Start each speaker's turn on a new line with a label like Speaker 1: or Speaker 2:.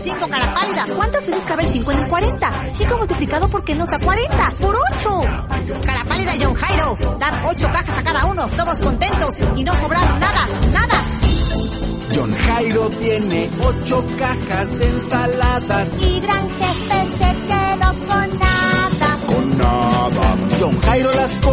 Speaker 1: 5 cara pálida.
Speaker 2: ¿Cuántas veces cabe el 5 en el 40? 5 multiplicado por qué nos da 40. ¡Por 8!
Speaker 1: Cara pálida y John Jairo. Dan 8 cajas a cada uno, todos contentos y no sobraron nada.
Speaker 3: John Jairo tiene 8 cajas de ensaladas.
Speaker 4: Y Gran Jefe se quedó con nada.
Speaker 3: Con nada. John Jairo las